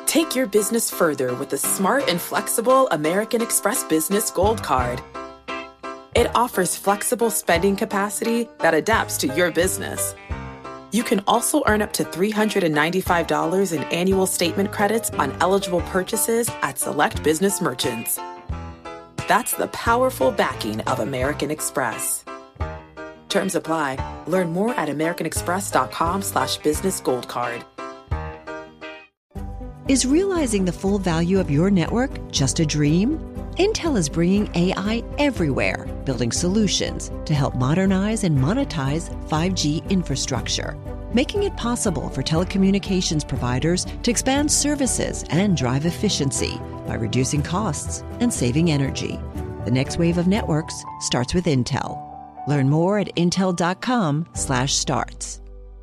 Take your business further with the smart and flexible American Express Business Gold Card. It offers flexible spending capacity that adapts to your business. You can also earn up to $395 in annual statement credits on eligible purchases at select business merchants. That's the powerful backing of American Express. Terms apply. Learn more at americanexpress.com/business gold card. Is realizing the full value of your network just a dream? Intel is bringing AI everywhere, building solutions to help modernize and monetize 5G infrastructure, making it possible for telecommunications providers to expand services and drive efficiency by reducing costs and saving energy. The next wave of networks starts with Intel. Learn more at intel.com/starts.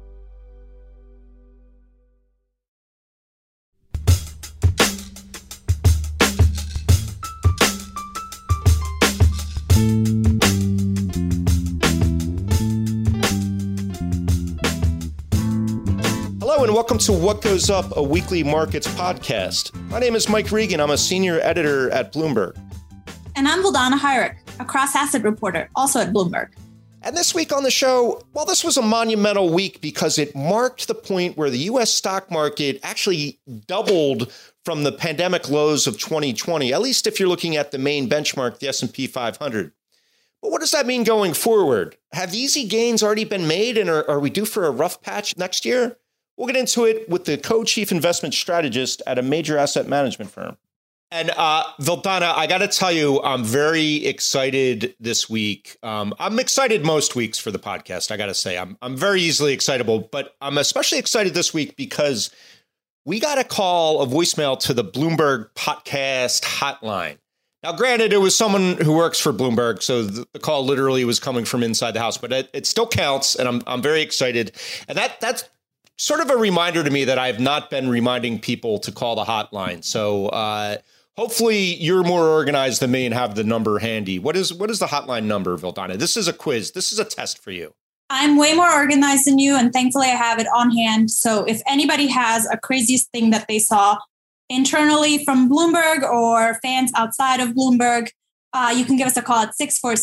Hello and welcome to What Goes Up, a weekly markets podcast. My name is Mike Regan. I'm a senior editor at Bloomberg. And I'm Vildana Hajric, a cross-asset reporter, also at Bloomberg. And this week on the show, well, this was a monumental week because it marked the point where the U.S. stock market actually doubled from the pandemic lows of 2020, at least if you're looking at the main benchmark, the S&P 500. But what does that mean going forward? Have easy gains already been made, and are we due for a rough patch next year? We'll get into it with the co-chief investment strategist at a major asset management firm. And Vildana, I got to tell you, I'm very excited this week. I'm excited most weeks for the podcast, I got to say. I'm very easily excitable, but I'm especially excited this week because we got a voicemail to the Bloomberg podcast hotline. Now, granted, it was someone who works for Bloomberg, so the call literally was coming from inside the house, but it still counts, and I'm very excited. And that's sort of a reminder to me that I've not been reminding people to call the hotline. So hopefully you're more organized than me and have the number handy. What is the hotline number, Vildana? This is a quiz. This is a test for you. I'm way more organized than you, and thankfully I have it on hand. So if anybody has a craziest thing that they saw internally from Bloomberg or fans outside of Bloomberg, you can give us a call at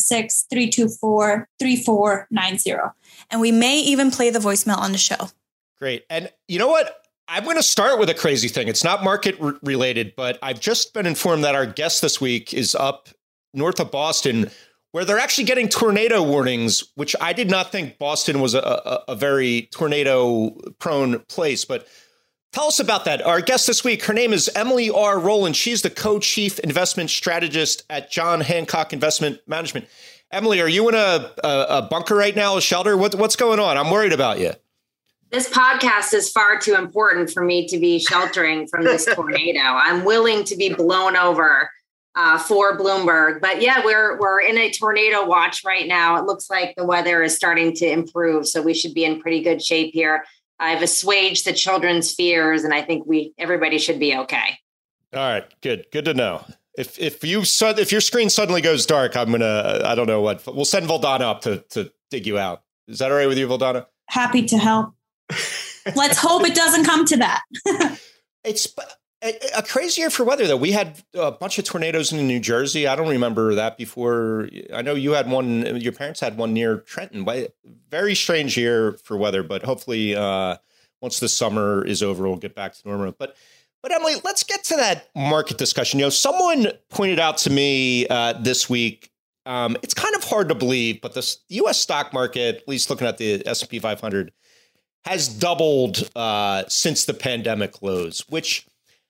646-324-3490. And we may even play the voicemail on the show. Great. And you know what? I'm going to start with a crazy thing. It's not market related, but I've just been informed that our guest this week is up north of Boston, where they're actually getting tornado warnings, which I did not think Boston was a very tornado-prone place. But tell us about that. Our guest this week, her name is Emily R. Rowland. She's the co-chief investment strategist at John Hancock Investment Management. Emily, are you in a bunker right now, a shelter? What's going on? I'm worried about you. This podcast is far too important for me to be sheltering from this tornado. I'm willing to be blown over for Bloomberg. But yeah, we're in a tornado watch right now. It looks like the weather is starting to improve, so we should be in pretty good shape here. I've assuaged the children's fears, and I think everybody should be okay. All right, good to know. If your screen suddenly goes dark, I don't know what. We'll send Vildana up to dig you out. Is that all right with you, Vildana? Happy to help. Let's hope it doesn't come to that. It's a crazy year for weather, though. We had a bunch of tornadoes in New Jersey. I don't remember that before. I know you had one. Your parents had one near Trenton. Very strange year for weather, but hopefully once the summer is over, we'll get back to normal. But Emily, let's get to that market discussion. Someone pointed out to me this week, it's kind of hard to believe, but the U.S. stock market, at least looking at the S&P 500, has doubled since the pandemic lows, which,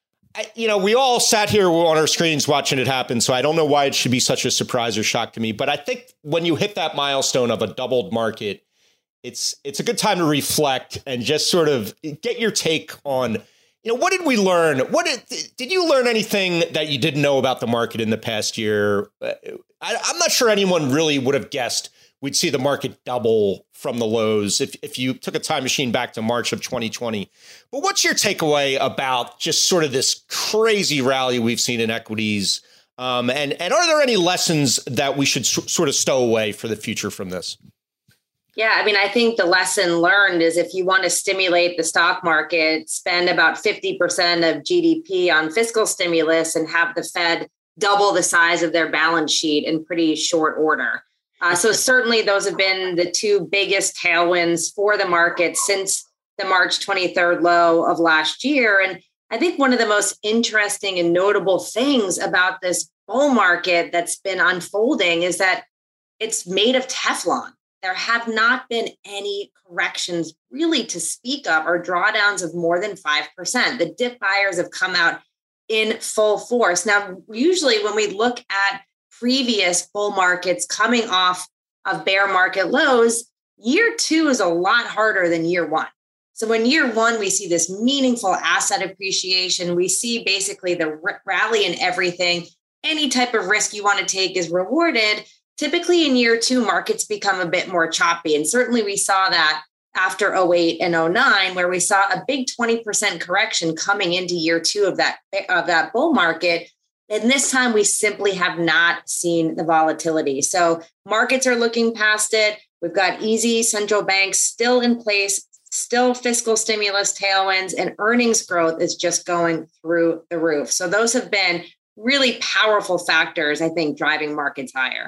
we all sat here on our screens watching it happen. So I don't know why it should be such a surprise or shock to me. But I think when you hit that milestone of a doubled market, it's a good time to reflect and just sort of get your take on, what did we learn? Did you learn anything that you didn't know about the market in the past year? I'm not sure anyone really would have guessed we'd see the market double from the lows if you took a time machine back to March of 2020. But what's your takeaway about just sort of this crazy rally we've seen in equities? And are there any lessons that we should sort of stow away for the future from this? Yeah, I mean, I think the lesson learned is if you want to stimulate the stock market, spend about 50% of GDP on fiscal stimulus and have the Fed double the size of their balance sheet in pretty short order. So certainly those have been the two biggest tailwinds for the market since the March 23rd low of last year. And I think one of the most interesting and notable things about this bull market that's been unfolding is that it's made of Teflon. There have not been any corrections really to speak of or drawdowns of more than 5%. The dip buyers have come out in full force. Now, usually when we look at previous bull markets coming off of bear market lows, year two is a lot harder than year one. So in year one, we see this meaningful asset appreciation. We see basically the rally in everything. Any type of risk you want to take is rewarded. Typically in year two, markets become a bit more choppy. And certainly we saw that after 08 and 09, where we saw a big 20% correction coming into year two of that bull market. And this time we simply have not seen the volatility. So markets are looking past it. We've got easy central banks still in place, still fiscal stimulus tailwinds, and earnings growth is just going through the roof. So those have been really powerful factors, I think, driving markets higher.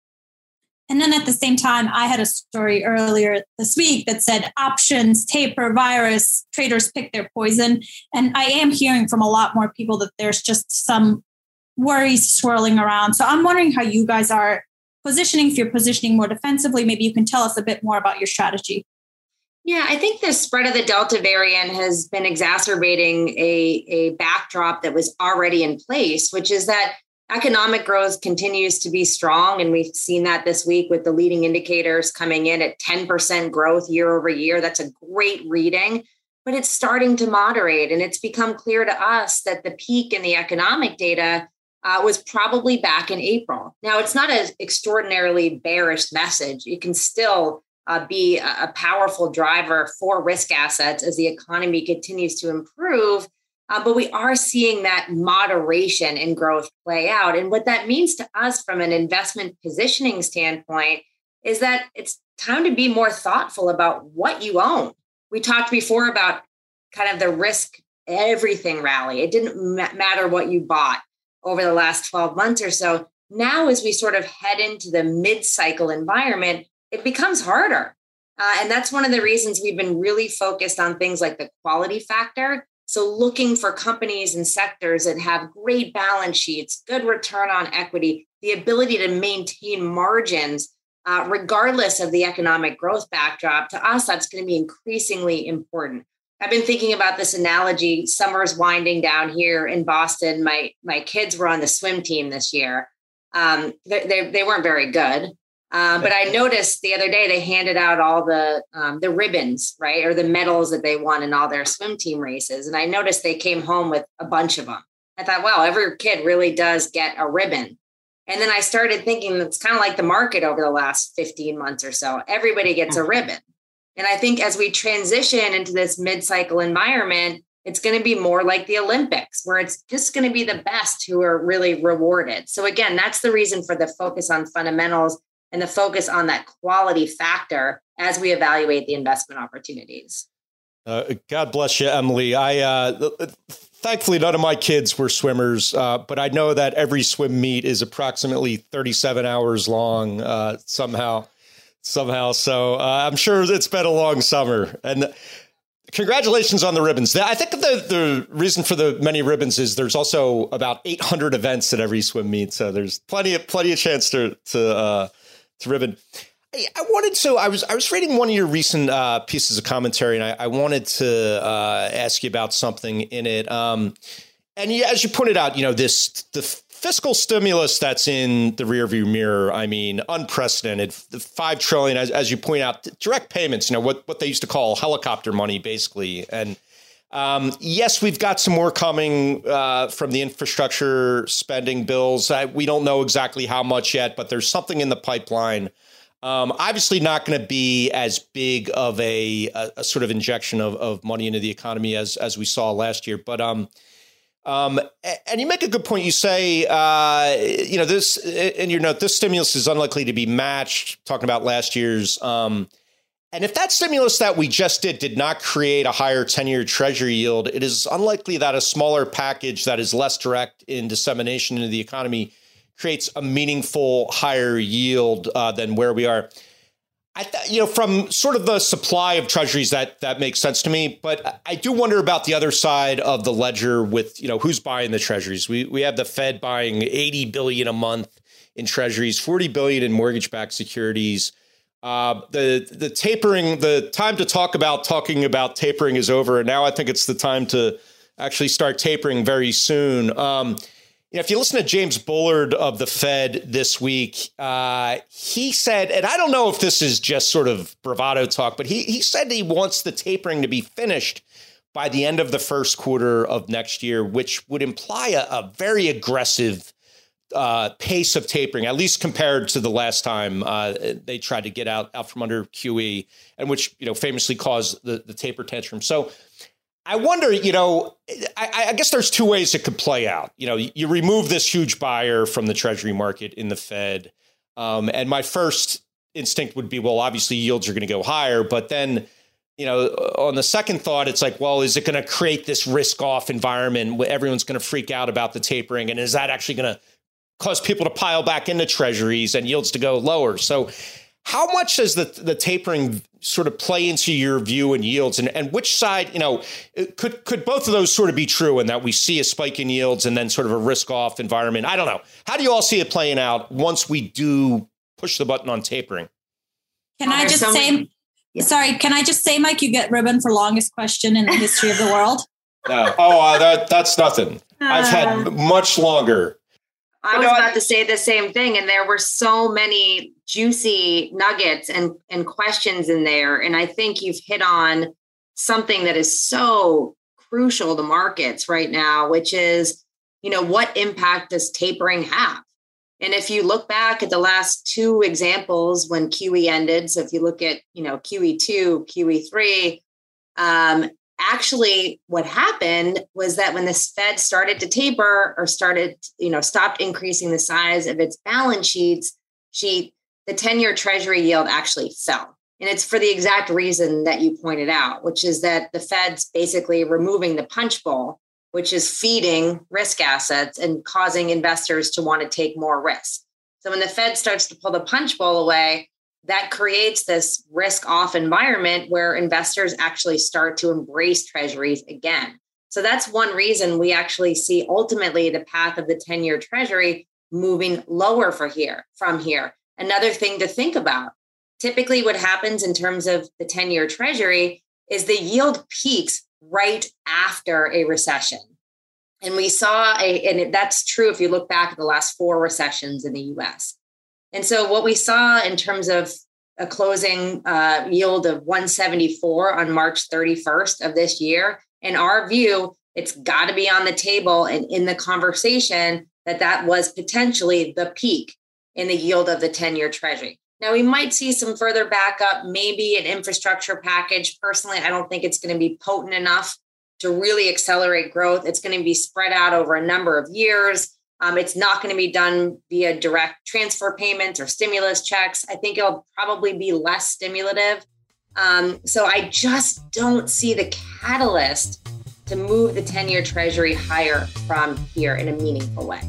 And then at the same time, I had a story earlier this week that said options, taper, virus, traders pick their poison. And I am hearing from a lot more people that there's just some worries swirling around. So I'm wondering how you guys are positioning. If you're positioning more defensively, maybe you can tell us a bit more about your strategy. Yeah, I think the spread of the Delta variant has been exacerbating a backdrop that was already in place, which is that economic growth continues to be strong. And we've seen that this week with the leading indicators coming in at 10% growth year over year. That's a great reading, but it's starting to moderate. And it's become clear to us that the peak in the economic data was probably back in April. Now, it's not an extraordinarily bearish message. It can still be a powerful driver for risk assets as the economy continues to improve. But we are seeing that moderation in growth play out. And what that means to us from an investment positioning standpoint is that it's time to be more thoughtful about what you own. We talked before about kind of the risk everything rally. It didn't matter what you bought over the last 12 months or so. Now, as we sort of head into the mid-cycle environment, it becomes harder. And that's one of the reasons we've been really focused on things like the quality factor. So looking for companies and sectors that have great balance sheets, good return on equity, the ability to maintain margins, regardless of the economic growth backdrop. To us, that's going to be increasingly important. I've been thinking about this analogy. Summer's winding down here in Boston. My kids were on the swim team this year. They weren't very good. But I noticed the other day they handed out all the ribbons, right, or the medals that they won in all their swim team races. And I noticed they came home with a bunch of them. I thought, wow, every kid really does get a ribbon. And then I started thinking it's kind of like the market over the last 15 months or so. Everybody gets a ribbon. And I think as we transition into this mid-cycle environment, it's going to be more like the Olympics, where it's just going to be the best who are really rewarded. So again, that's the reason for the focus on fundamentals and the focus on that quality factor as we evaluate the investment opportunities. God bless you, Emily. Thankfully, none of my kids were swimmers, but I know that every swim meet is approximately 37 hours long somehow. So I'm sure it's been a long summer. And congratulations on the ribbons. I think the reason for the many ribbons is there's also about 800 events at every swim meet. So there's plenty of chance to ribbon. I was reading one of your recent pieces of commentary, and I wanted to ask you about something in it. And as you pointed out, the fiscal stimulus that's in the rearview mirror. I mean, unprecedented. The $5 trillion, as you point out, direct payments. What they used to call helicopter money, basically. And yes, we've got some more coming from the infrastructure spending bills. We don't know exactly how much yet, but there's something in the pipeline. Obviously not going to be as big of a sort of injection of money into the economy as we saw last year. But and you make a good point. You say, this in your note, this stimulus is unlikely to be matched, talking about last year's And if that stimulus that we just did not create a higher 10-year Treasury yield, it is unlikely that a smaller package that is less direct in dissemination into the economy creates a meaningful higher yield than where we are. From sort of the supply of Treasuries, that makes sense to me. But I do wonder about the other side of the ledger with, who's buying the Treasuries. We have the Fed buying $80 billion a month in Treasuries, $40 billion in mortgage-backed securities. The tapering, the time to talking about tapering is over. And now I think it's the time to actually start tapering very soon. If you listen to James Bullard of the Fed this week, he said, and I don't know if this is just sort of bravado talk, but he said he wants the tapering to be finished by the end of the first quarter of next year, which would imply a very aggressive pace of tapering, at least compared to the last time they tried to get out from under QE, and which, famously caused the taper tantrum. So I wonder, I guess there's two ways it could play out. You remove this huge buyer from the Treasury market in the Fed. And my first instinct would be, well, obviously yields are going to go higher. But then, on the second thought, it's like, well, is it going to create this risk off environment where everyone's going to freak out about the tapering? And is that actually going to cause people to pile back into Treasuries and yields to go lower? So how much does the tapering sort of play into your view and yields? And which side, could both of those sort of be true, and that we see a spike in yields and then sort of a risk off environment? I don't know. How do you all see it playing out once we do push the button on tapering? Can I just say, Mike, you get ribbon for longest question in the history of the world? That's nothing. I've had much longer. I was about to say the same thing, and there were so many juicy nuggets and questions in there. And I think you've hit on something that is so crucial to markets right now, which is, what impact does tapering have? And if you look back at the last two examples when QE ended, so if you look at, QE2, QE3, actually, what happened was that when the Fed started to taper or stopped increasing the size of its balance sheet, the 10-year Treasury yield actually fell. And it's for the exact reason that you pointed out, which is that the Fed's basically removing the punch bowl, which is feeding risk assets and causing investors to want to take more risk. So when the Fed starts to pull the punch bowl away, that creates this risk off environment where investors actually start to embrace Treasuries again. So that's one reason we actually see ultimately the path of the 10-year Treasury moving lower from here. Another thing to think about, typically what happens in terms of the 10-year Treasury is the yield peaks right after a recession. And we saw and that's true if you look back at the last 4 recessions in the US. And so what we saw in terms of a closing yield of 174 on March 31st of this year, in our view, it's got to be on the table and in the conversation that was potentially the peak in the yield of the 10-year Treasury. Now, we might see some further backup, maybe an infrastructure package. Personally, I don't think it's going to be potent enough to really accelerate growth. It's going to be spread out over a number of years. It's not going to be done via direct transfer payments or stimulus checks. I think it'll probably be less stimulative. So I just don't see the catalyst to move the 10-year Treasury higher from here in a meaningful way.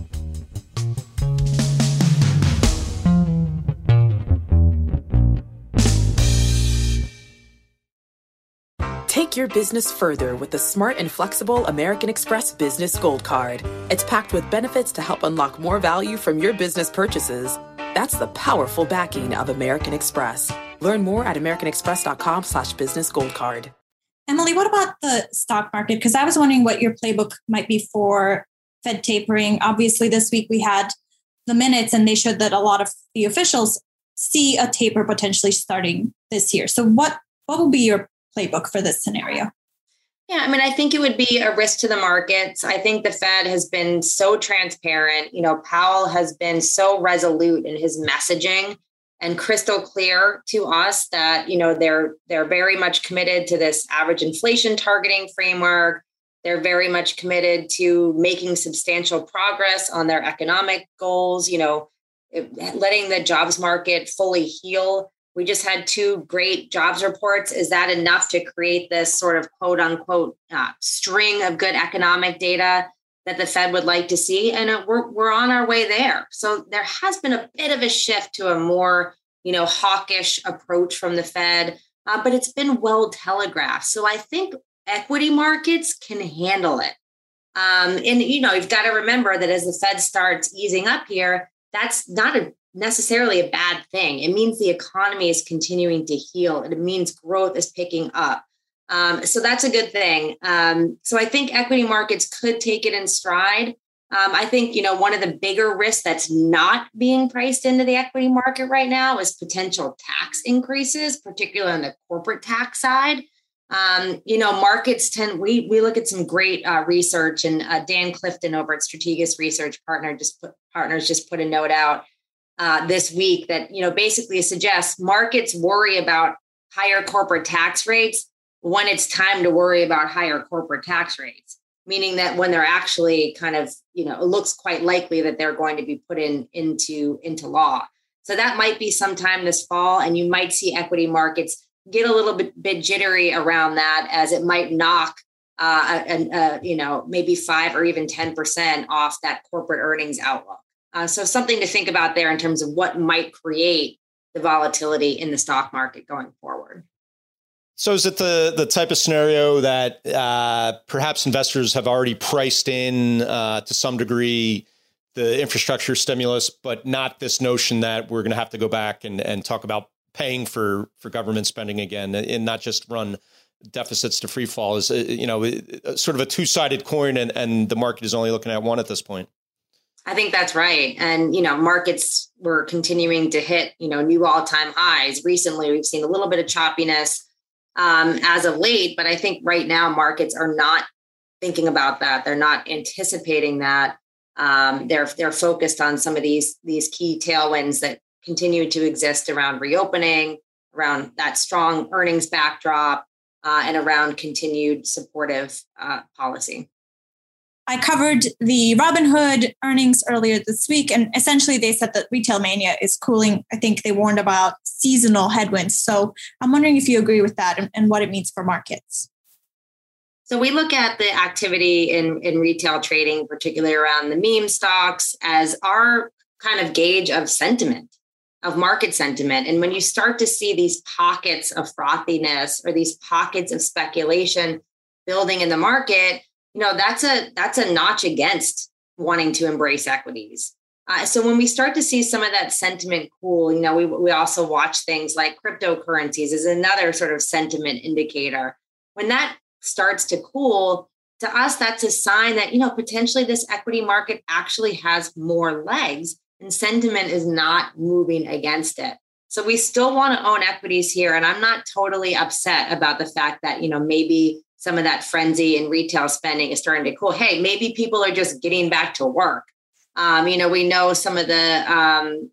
Take your business further with the smart and flexible American Express Business Gold Card. It's packed with benefits to help unlock more value from your business purchases. That's the powerful backing of American Express. Learn more at americanexpress.com/businessgoldcard. Emily, what about the stock market? Because I was wondering what your playbook might be for Fed tapering. Obviously, this week we had the minutes and they showed that a lot of the officials see a taper potentially starting this year. So what will be your playbook for this scenario? Yeah, I mean, I think it would be a risk to the markets. I think the Fed has been so transparent. Powell has been so resolute in his messaging and crystal clear to us that, they're very much committed to this average inflation targeting framework. They're very much committed to making substantial progress on their economic goals, letting the jobs market fully heal We just had 2 great jobs reports. Is that enough to create this sort of quote unquote string of good economic data that the Fed would like to see? And we're on our way there. So there has been a bit of a shift to a more, hawkish approach from the Fed, but it's been well telegraphed. So I think equity markets can handle it. And, you've got to remember that as the Fed starts easing up here, that's not necessarily a bad thing. It means the economy is continuing to heal. It means growth is picking up. So that's a good thing. So I think equity markets could take it in stride. I think, one of the bigger risks that's not being priced into the equity market right now is potential tax increases, particularly on the corporate tax side. Markets we look at some great research, and Dan Clifton over at Strategas Research Partners just put a note out this week that, basically suggests markets worry about higher corporate tax rates when it's time to worry about higher corporate tax rates, meaning that when they're actually kind of, it looks quite likely that they're going to be put into law. So that might be sometime this fall, and you might see equity markets get a little bit jittery around that, as it might knock, maybe 5 or even 10% off that corporate earnings outlook. So something to think about there in terms of what might create the volatility in the stock market going forward. So is it the type of scenario that perhaps investors have already priced in to some degree the infrastructure stimulus, but not this notion that we're going to have to go back and talk about paying for government spending again, and not just run deficits to free fall? Is sort of a two-sided coin, and the market is only looking at one at this point? I think that's right. And, markets were continuing to hit, new all-time highs. Recently, we've seen a little bit of choppiness as of late, but I think right now markets are not thinking about that. They're not anticipating that. They're focused on some of these key tailwinds that continue to exist around reopening, around that strong earnings backdrop, and around continued supportive policy. I covered the Robinhood earnings earlier this week, and essentially they said that retail mania is cooling. I think they warned about seasonal headwinds. So I'm wondering if you agree with that and what it means for markets. So we look at the activity in retail trading, particularly around the meme stocks, as our kind of gauge of sentiment, of market sentiment. And when you start to see these pockets of frothiness or these pockets of speculation building in the market, that's a notch against wanting to embrace equities. So when we start to see some of that sentiment cool, we also watch things like cryptocurrencies as another sort of sentiment indicator. When that starts to cool, to us, that's a sign that, potentially this equity market actually has more legs and sentiment is not moving against it. So we still want to own equities here. And I'm not totally upset about the fact that, maybe some of that frenzy in retail spending is starting to cool. Hey, maybe people are just getting back to work. We know some of the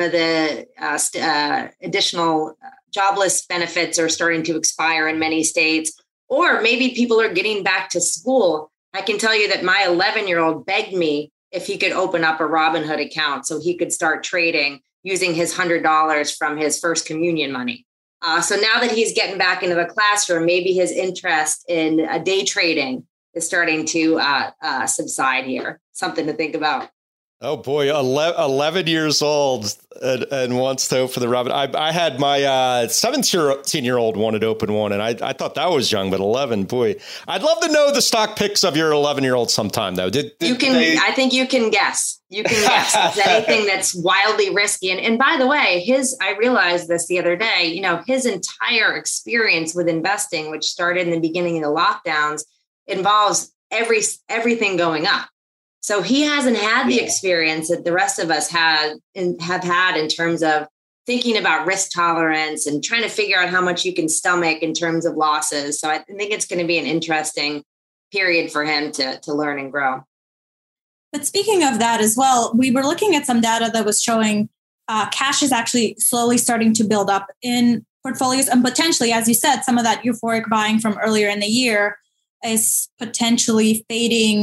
additional jobless benefits are starting to expire in many states, or maybe people are getting back to school. I can tell you that my 11-year-old begged me if he could open up a Robinhood account so he could start trading using his $100 from his first communion money. So now that he's getting back into the classroom, maybe his interest in day trading is starting to subside here. Something to think about. Oh, boy, 11 years old and wants to open the Robin. I had my 17-year-old wanted to open one, and I thought that was young, but 11, boy. I'd love to know the stock picks of your 11-year-old sometime, though. I think you can guess. You can guess. It's anything that's wildly risky. And by the way, I realized this the other day, his entire experience with investing, which started in the beginning of the lockdowns, involves everything going up. So he hasn't had the experience that the rest of us have had in terms of thinking about risk tolerance and trying to figure out how much you can stomach in terms of losses. So I think it's going to be an interesting period for him to learn and grow. But speaking of that as well, we were looking at some data that was showing cash is actually slowly starting to build up in portfolios. And potentially, as you said, some of that euphoric buying from earlier in the year is potentially fading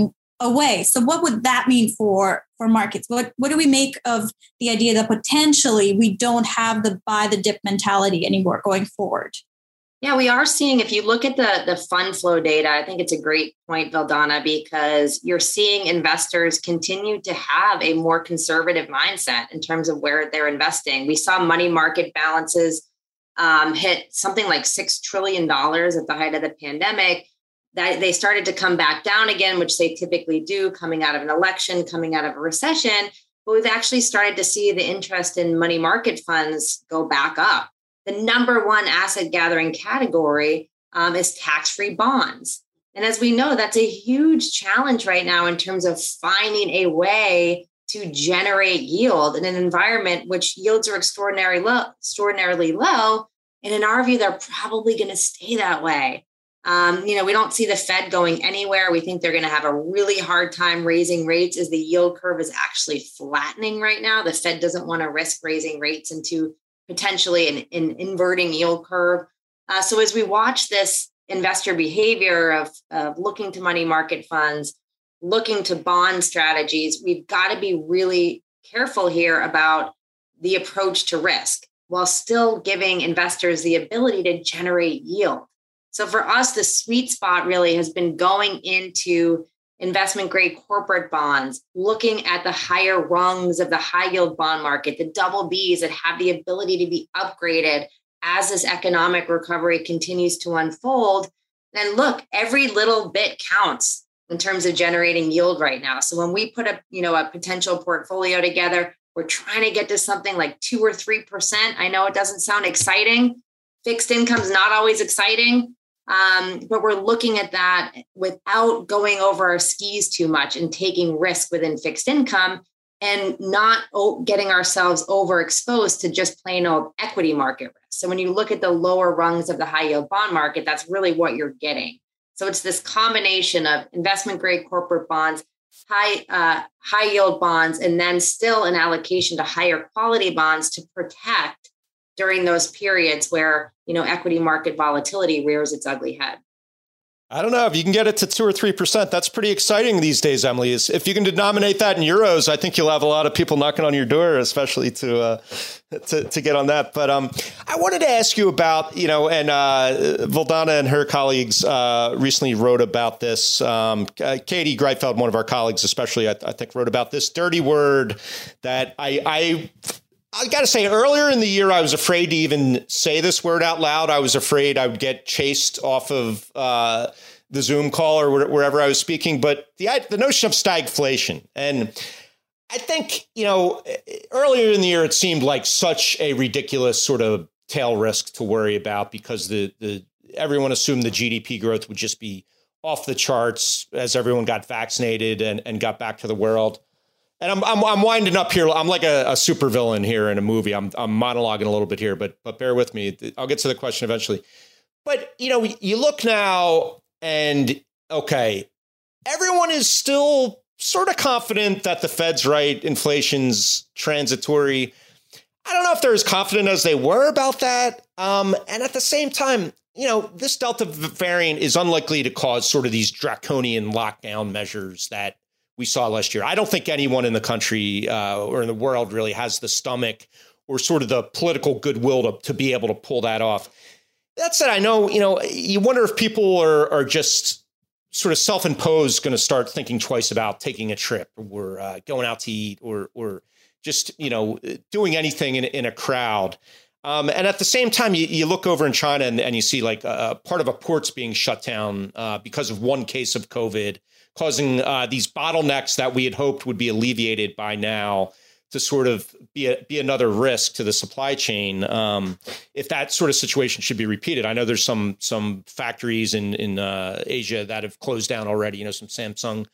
away. So what would that mean for markets? What do we make of the idea that potentially we don't have the buy the dip mentality anymore going forward? Yeah, we are seeing, if you look at the fund flow data, I think it's a great point, Vildana, because you're seeing investors continue to have a more conservative mindset in terms of where they're investing. We saw money market balances hit something like $6 trillion at the height of the pandemic. That they started to come back down again, which they typically do coming out of an election, coming out of a recession. But we've actually started to see the interest in money market funds go back up. The number one asset gathering category is tax-free bonds. And as we know, that's a huge challenge right now in terms of finding a way to generate yield in an environment which yields are extraordinarily low. And in our view, they're probably going to stay that way. We don't see the Fed going anywhere. We think they're going to have a really hard time raising rates as the yield curve is actually flattening right now. The Fed doesn't want to risk raising rates into potentially an inverting yield curve. So as we watch this investor behavior of looking to money market funds, looking to bond strategies, we've got to be really careful here about the approach to risk while still giving investors the ability to generate yield. So for us, the sweet spot really has been going into investment grade corporate bonds, looking at the higher rungs of the high yield bond market, the double Bs that have the ability to be upgraded as this economic recovery continues to unfold. And look, every little bit counts in terms of generating yield right now. So when we put a potential portfolio together, we're trying to get to something like 2 or 3%. I know it doesn't sound exciting. Fixed income is not always exciting. But we're looking at that without going over our skis too much and taking risk within fixed income and not getting ourselves overexposed to just plain old equity market risk. So when you look at the lower rungs of the high yield bond market, that's really what you're getting. So it's this combination of investment grade corporate bonds, high yield bonds, and then still an allocation to higher quality bonds to protect during those periods where, equity market volatility rears its ugly head. I don't know if you can get it to 2 or 3%. That's pretty exciting these days, Emily. If you can denominate that in euros, I think you'll have a lot of people knocking on your door, especially to get on that. But I wanted to ask you about, and Vildana and her colleagues recently wrote about this. Katie Greifeld, one of our colleagues, especially, I think, wrote about this dirty word that I got to say, earlier in the year, I was afraid to even say this word out loud. I was afraid I would get chased off of the Zoom call or wherever I was speaking. But the notion of stagflation, and I think, earlier in the year, it seemed like such a ridiculous sort of tail risk to worry about because everyone assumed the GDP growth would just be off the charts as everyone got vaccinated and got back to the world. And I'm winding up here. I'm like a supervillain here in a movie. I'm monologuing a little bit here, but bear with me. I'll get to the question eventually. But, you look now and, okay, everyone is still sort of confident that the Fed's right. Inflation's transitory. I don't know if they're as confident as they were about that. And at the same time, this Delta variant is unlikely to cause sort of these draconian lockdown measures that we saw last year. I don't think anyone in the country or in the world really has the stomach or sort of the political goodwill to be able to pull that off. That said, I know, you wonder if people are just sort of self-imposed going to start thinking twice about taking a trip or going out to eat or just, doing anything in a crowd. And at the same time, you look over in China and you see like part of a port's being shut down because of one case of COVID, causing these bottlenecks that we had hoped would be alleviated by now to sort of be another risk to the supply chain. If that sort of situation should be repeated, I know there's some factories in Asia that have closed down already, some Samsung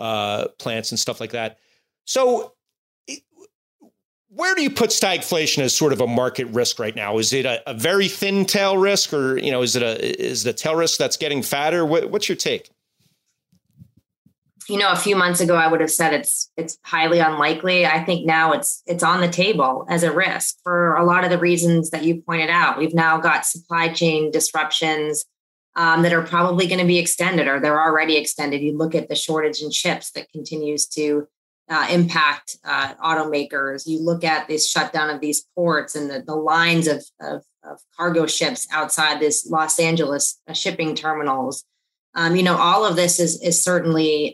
plants and stuff like that. So where do you put stagflation as sort of a market risk right now? Is it a very thin tail risk, or is the tail risk that's getting fatter? What's your take? A few months ago, I would have said it's highly unlikely. I think now it's on the table as a risk for a lot of the reasons that you pointed out. We've now got supply chain disruptions that are probably going to be extended, or they're already extended. You look at the shortage in chips that continues to impact automakers. You look at this shutdown of these ports and the lines of cargo ships outside this Los Angeles shipping terminals. All of this is certainly,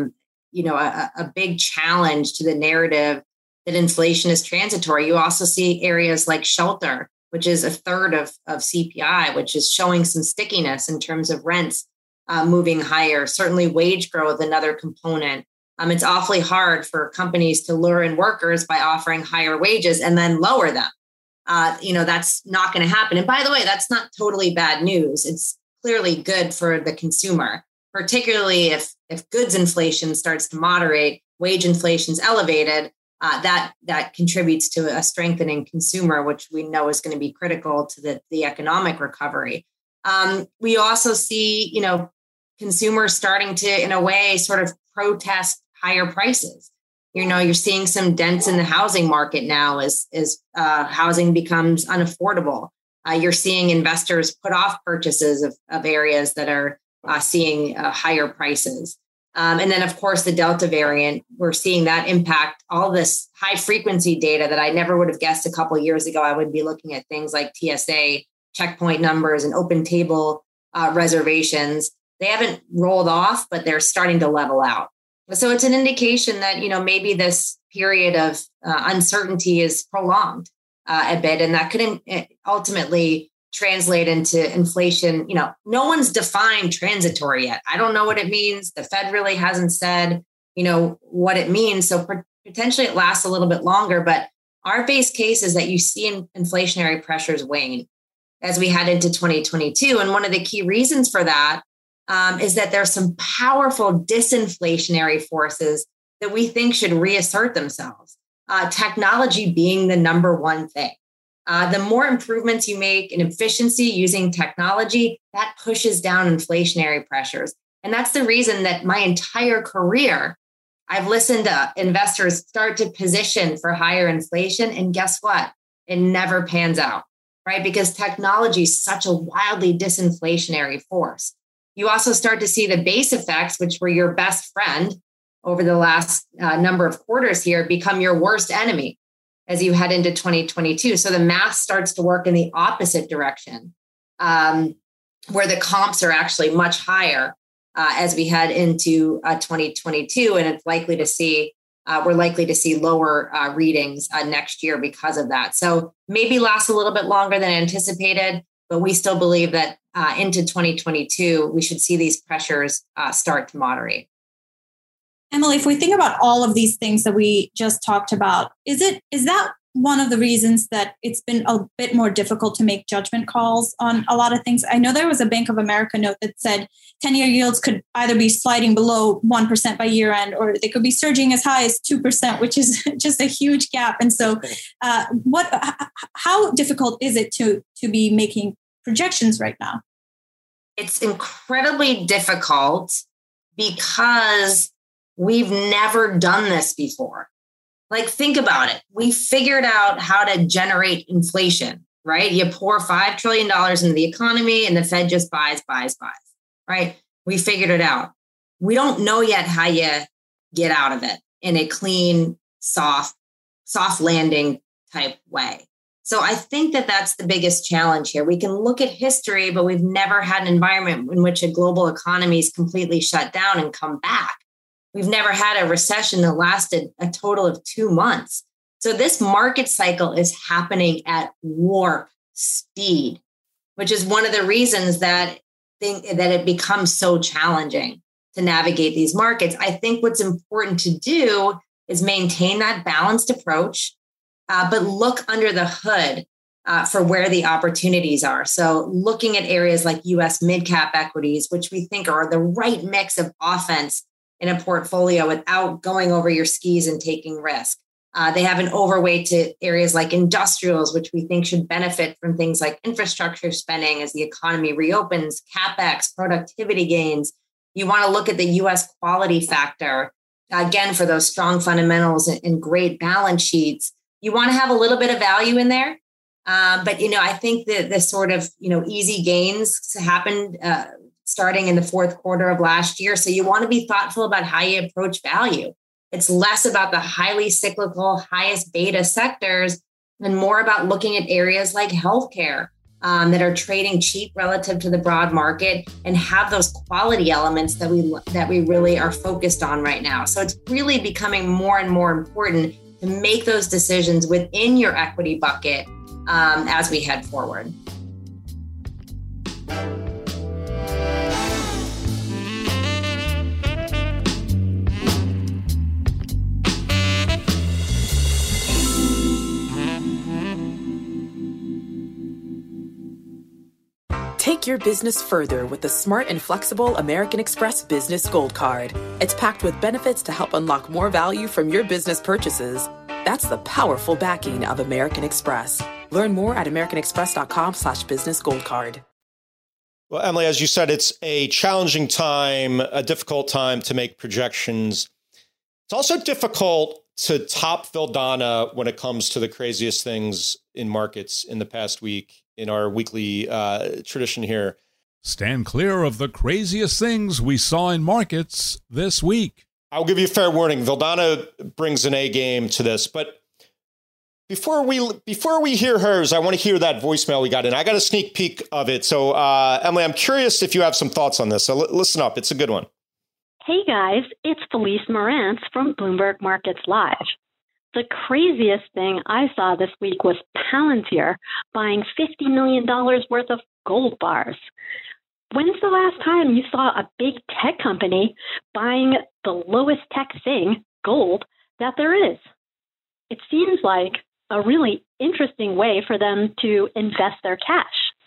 a big challenge to the narrative that inflation is transitory. You also see areas like shelter, which is a third of CPI, which is showing some stickiness in terms of rents moving higher. Certainly wage growth, another component. It's awfully hard for companies to lure in workers by offering higher wages and then lower them. That's not going to happen. And by the way, that's not totally bad news. It's clearly good for the consumer, particularly if goods inflation starts to moderate, wage inflation is elevated. That contributes to a strengthening consumer, which we know is going to be critical to the economic recovery. We also see, consumers starting to, in a way, sort of protest higher prices. You're seeing some dents in the housing market now as housing becomes unaffordable. You're seeing investors put off purchases of areas that are seeing higher prices. And then, of course, the Delta variant, we're seeing that impact all this high frequency data that I never would have guessed a couple of years ago. I would be looking at things like TSA checkpoint numbers and open table reservations. They haven't rolled off, but they're starting to level out. So it's an indication that, maybe this period of uncertainty is prolonged a bit, and that could ultimately translate into inflation. No one's defined transitory yet. I don't know what it means. The Fed really hasn't said, what it means. So potentially it lasts a little bit longer, but our base case is that you see inflationary pressures wane as we head into 2022. And one of the key reasons for that is that there's some powerful disinflationary forces that we think should reassert themselves. Technology being the number one thing. The more improvements you make in efficiency using technology, that pushes down inflationary pressures. And that's the reason that my entire career, I've listened to investors start to position for higher inflation. And guess what? It never pans out, right? Because technology is such a wildly disinflationary force. You also start to see the base effects, which were your best friend over the last number of quarters here, become your worst enemy as you head into 2022. So the math starts to work in the opposite direction, where the comps are actually much higher as we head into 2022. And it's likely to see, we're likely to see lower readings next year because of that. So maybe lasts a little bit longer than anticipated, but we still believe that into 2022, we should see these pressures start to moderate. Emily, if we think about all of these things that we just talked about, is that one of the reasons that it's been a bit more difficult to make judgment calls on a lot of things? I know there was a Bank of America note that said 10-year yields could either be sliding below 1% by year end, or they could be surging as high as 2%, which is just a huge gap. And so how difficult is it to be making projections right now? It's incredibly difficult because we've never done this before. Like, think about it. We figured out how to generate inflation, right? You pour $5 trillion into the economy and the Fed just buys, right? We figured it out. We don't know yet how you get out of it in a clean, soft landing type way. So I think that that's the biggest challenge here. We can look at history, but we've never had an environment in which a global economy is completely shut down and come back. We've never had a recession that lasted a total of 2 months. So this market cycle is happening at warp speed, which is one of the reasons that it becomes so challenging to navigate these markets. I think what's important to do is maintain that balanced approach, but look under the hood for where the opportunities are. So looking at areas like U.S. mid-cap equities, which we think are the right mix of offense in a portfolio without going over your skis and taking risk. They have an overweight to areas like industrials, which we think should benefit from things like infrastructure spending as the economy reopens, CapEx, productivity gains. You want to look at the U.S. quality factor, again, for those strong fundamentals and great balance sheets. You want to have a little bit of value in there, But, I think that this sort of, easy gains happened starting in the fourth quarter of last year. So you want to be thoughtful about how you approach value. It's less about the highly cyclical, highest beta sectors and more about looking at areas like healthcare that are trading cheap relative to the broad market and have those quality elements that we really are focused on right now. So it's really becoming more and more important to make those decisions within your equity bucket as we head forward. Take your business further with the smart and flexible American Express Business Gold Card. It's packed with benefits to help unlock more value from your business purchases. That's the powerful backing of American Express. Learn more at americanexpress.com/businessgoldcard. Well, Emily, as you said, it's a challenging time, a difficult time to make projections. It's also difficult to top Vildana when it comes to the craziest things in markets in the past week in our weekly tradition here. Stand clear of the craziest things we saw in markets this week. I'll give you a fair warning. Vildana brings an A game to this, but before we hear hers, I want to hear that voicemail we got in. I got a sneak peek of it. So, Emily, I'm curious if you have some thoughts on this. So listen up. It's a good one. Hey, guys. It's Felice Morantz from Bloomberg Markets Live. The craziest thing I saw this week was Palantir buying $50 million worth of gold bars. When's the last time you saw a big tech company buying the lowest tech thing, gold, that there is? It seems like a really interesting way for them to invest their cash.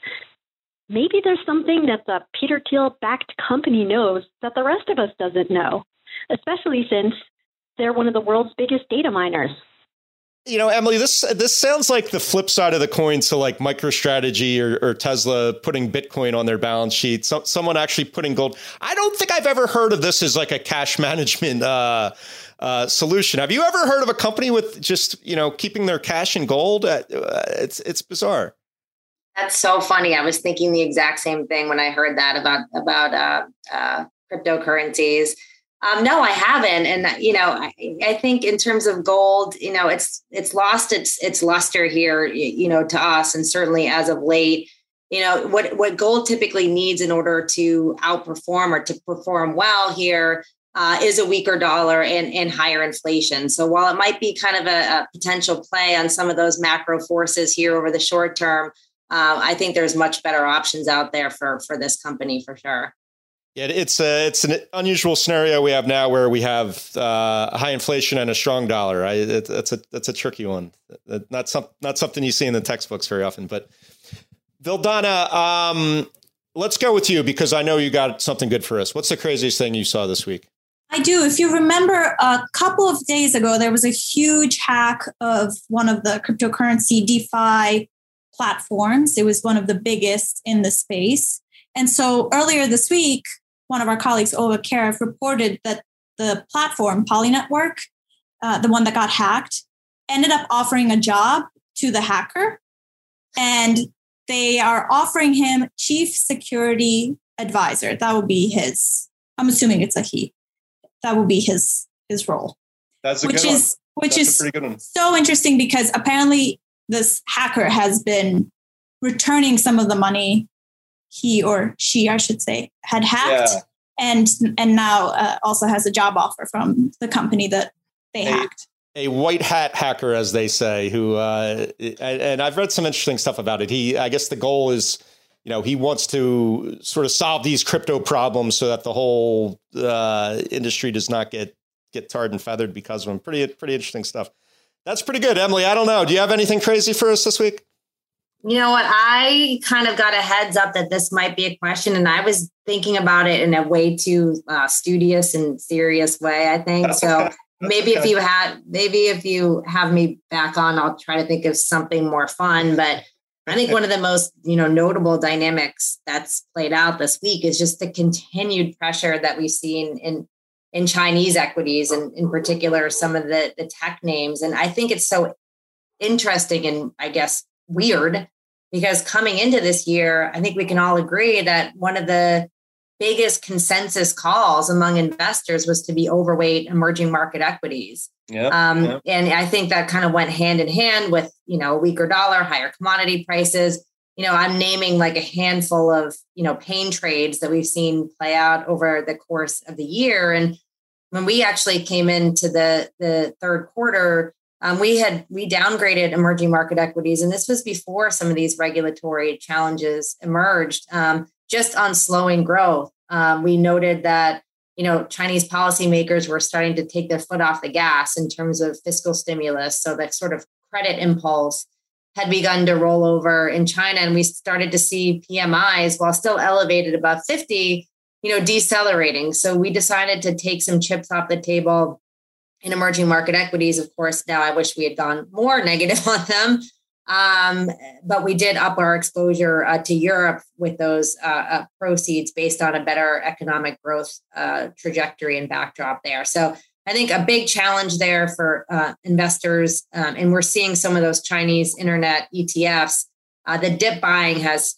Maybe there's something that the Peter Thiel-backed company knows that the rest of us doesn't know, especially since they're one of the world's biggest data miners. Emily, this sounds like the flip side of the coin to like MicroStrategy or Tesla putting Bitcoin on their balance sheet. Someone actually putting gold. I don't think I've ever heard of this as like a cash management solution. Have you ever heard of a company with just, keeping their cash in gold? It's bizarre. That's so funny. I was thinking the exact same thing when I heard that about cryptocurrencies. No, I haven't. And, I think in terms of gold, it's lost its luster here, to us. And certainly as of late, what gold typically needs in order to outperform or to perform well here is a weaker dollar and higher inflation. So while it might be kind of a potential play on some of those macro forces here over the short term, I think there's much better options out there for this company for sure. Yeah, it's an unusual scenario we have now where we have high inflation and a strong dollar. That's a tricky one. Not something you see in the textbooks very often. But Vildana, let's go with you because I know you got something good for us. What's the craziest thing you saw this week? I do. If you remember, a couple of days ago, there was a huge hack of one of the cryptocurrency DeFi platforms. It was one of the biggest in the space. And so earlier this week, one of our colleagues, Ova Karev, reported that the platform, Polynetwork, the one that got hacked, ended up offering a job to the hacker. And they are offering him chief security advisor. That would be his, I'm assuming it's a he. That would be his role. That's a good one. Which is a pretty good one. So interesting because apparently this hacker has been returning some of the money he or she, I should say, had hacked, and now also has a job offer from the company that they hacked. A white hat hacker, as they say, who and I've read some interesting stuff about it. I guess the goal is, he wants to sort of solve these crypto problems so that the whole industry does not get tarred and feathered because of them. Pretty interesting stuff. That's pretty good, Emily. I don't know. Do you have anything crazy for us this week? You know what? I kind of got a heads up that this might be a question, and I was thinking about it in a way too studious and serious way, I think. So maybe if you have me back on, I'll try to think of something more fun. But I think one of the most, notable dynamics that's played out this week is just the continued pressure that we've seen in Chinese equities, and in particular, some of the tech names. And I think it's so interesting and I guess weird because coming into this year, I think we can all agree that one of the biggest consensus calls among investors was to be overweight emerging market equities. And I think that kind of went hand in hand with, a weaker dollar, higher commodity prices. I'm naming like a handful of, pain trades that we've seen play out over the course of the year. And when we actually came into the third quarter, we downgraded emerging market equities. And this was before some of these regulatory challenges emerged, just on slowing growth. We noted that, Chinese policymakers were starting to take their foot off the gas in terms of fiscal stimulus. So that sort of credit impulse had begun to roll over in China. And we started to see PMIs, while still elevated above 50, decelerating. So we decided to take some chips off the table in emerging market equities. Of course, now I wish we had gone more negative on them. But we did up our exposure to Europe with those proceeds based on a better economic growth trajectory and backdrop there. So I think a big challenge there for investors, and we're seeing some of those Chinese internet ETFs. The dip buying has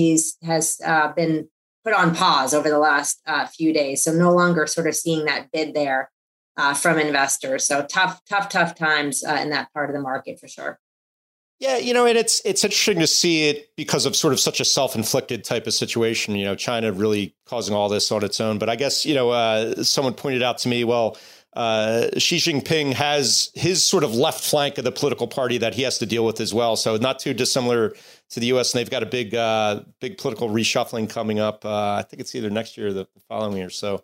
been put on pause over the last few days, so no longer sort of seeing that bid there from investors. So tough times in that part of the market for sure. Yeah, and it's interesting to see it because of sort of such a self-inflicted type of situation, China really causing all this on its own. But I guess, someone pointed out to me, Xi Jinping has his sort of left flank of the political party that he has to deal with as well. So not too dissimilar to the U.S. And they've got a big political reshuffling coming up. I think it's either next year or the following year. So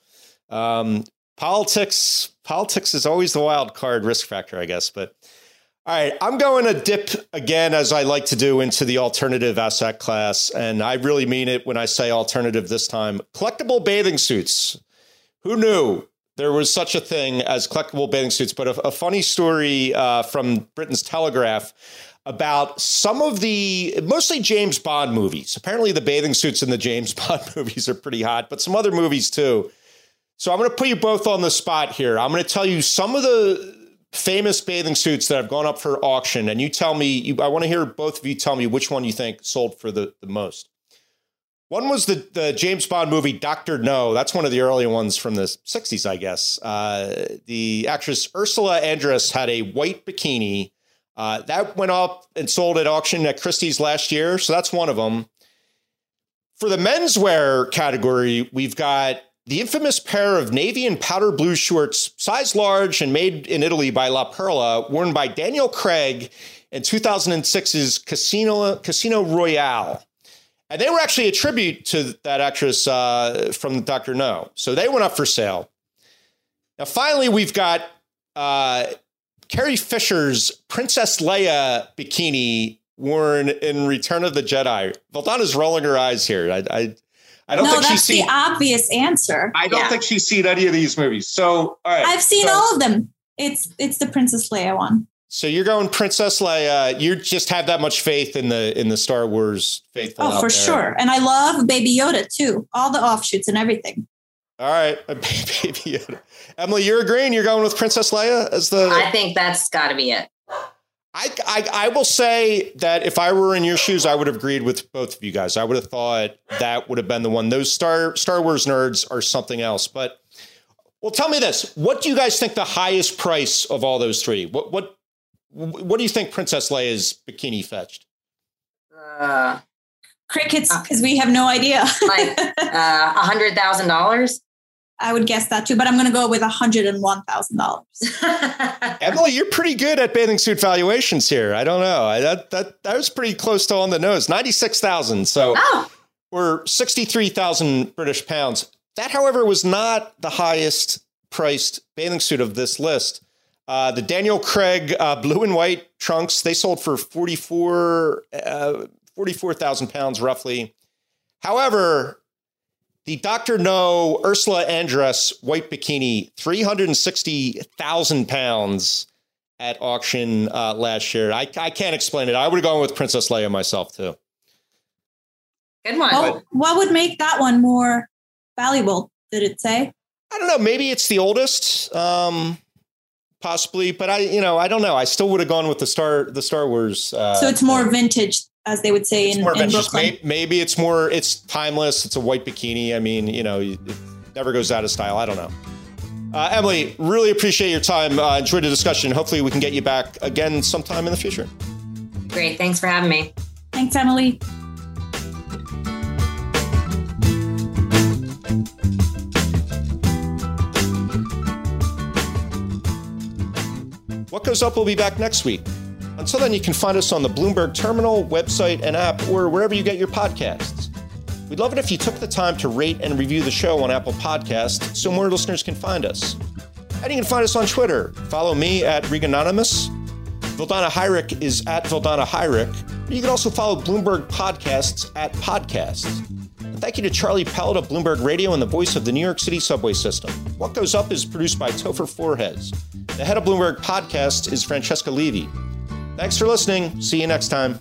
politics is always the wild card risk factor, I guess. But all right, I'm going to dip again, as I like to do, into the alternative asset class. And I really mean it when I say alternative this time. Collectible bathing suits. Who knew there was such a thing as collectible bathing suits? But a funny story from Britain's Telegraph about some of the mostly James Bond movies. Apparently the bathing suits in the James Bond movies are pretty hot, but some other movies too. So I'm going to put you both on the spot here. I'm going to tell you some of the famous bathing suits that have gone up for auction. And you tell me, I want to hear both of you tell me which one you think sold for the most. One was the James Bond movie, Dr. No. That's one of the earlier ones from the 60s, I guess. The actress Ursula Andress had a white bikini. That went up and sold at auction at Christie's last year. So that's one of them. For the menswear category, we've got the infamous pair of navy and powder blue shorts, size large and made in Italy by La Perla, worn by Daniel Craig in 2006's Casino Royale. And they were actually a tribute to that actress from Dr. No. So they went up for sale. Now, finally, we've got Carrie Fisher's Princess Leia bikini worn in Return of the Jedi. Valdana's rolling her eyes here. I don't think she's seen the obvious answer. I don't think she's seen any of these movies. So, all right. I've seen all of them. It's the Princess Leia one. So you're going Princess Leia. You just have that much faith in the Star Wars faithful. Oh, for sure. And I love Baby Yoda too. All the offshoots and everything. All right, Baby Yoda. Emily, you're agreeing. You're going with Princess Leia as the. I think that's got to be it. I will say that if I were in your shoes, I would have agreed with both of you guys. I would have thought that would have been the one. Those Star Wars nerds are something else. But, well, tell me this. What do you guys think the highest price of all those three? What do you think Princess Leia's bikini fetched? Crickets, because we have no idea. Like $100,000? I would guess that too, but I'm going to go with $101,000. Emily, you're pretty good at bathing suit valuations here. I don't know. That was pretty close to on the nose. 96,000. So we're 63,000 British pounds. That, however, was not the highest priced bathing suit of this list. The Daniel Craig blue and white trunks, they sold for 44,000 pounds roughly. However, the Dr. No Ursula Andress white bikini, 360,000 pounds at auction last year. I can't explain it. I would have gone with Princess Leia myself, too. Good one. What would make that one more valuable, did it say? I don't know. Maybe it's the oldest. possibly, but I don't know. I still would have gone with the Star Wars. So it's more vintage, as they would say in Brooklyn. Maybe it's timeless. It's a white bikini. I mean, it never goes out of style. I don't know. Emily, really appreciate your time. Enjoyed the discussion. Hopefully we can get you back again sometime in the future. Great. Thanks for having me. Thanks, Emily. What Goes Up will be back next week. Until then, you can find us on the Bloomberg Terminal, website, and app, or wherever you get your podcasts. We'd love it if you took the time to rate and review the show on Apple Podcasts so more listeners can find us. And you can find us on Twitter. Follow me at Reganonymous. Vildana Heinrich is at Vildana Heinrich. You can also follow Bloomberg Podcasts at Podcasts. And thank you to Charlie Pellett of Bloomberg Radio and the voice of the New York City subway system. What Goes Up is produced by Topher Forhez. The head of Bloomberg Podcasts is Francesca Levy. Thanks for listening. See you next time.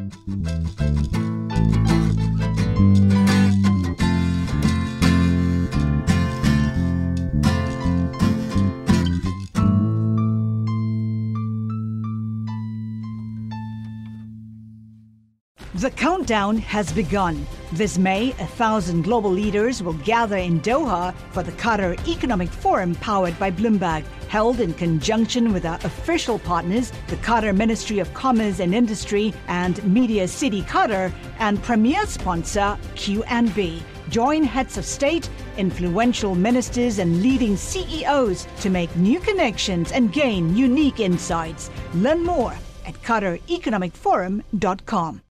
The countdown has begun. This May, 1,000 global leaders will gather in Doha for the Qatar Economic Forum powered by Bloomberg, held in conjunction with our official partners, the Qatar Ministry of Commerce and Industry and Media City Qatar, and premier sponsor QNB. Join heads of state, influential ministers, and leading CEOs to make new connections and gain unique insights. Learn more at QatarEconomicForum.com.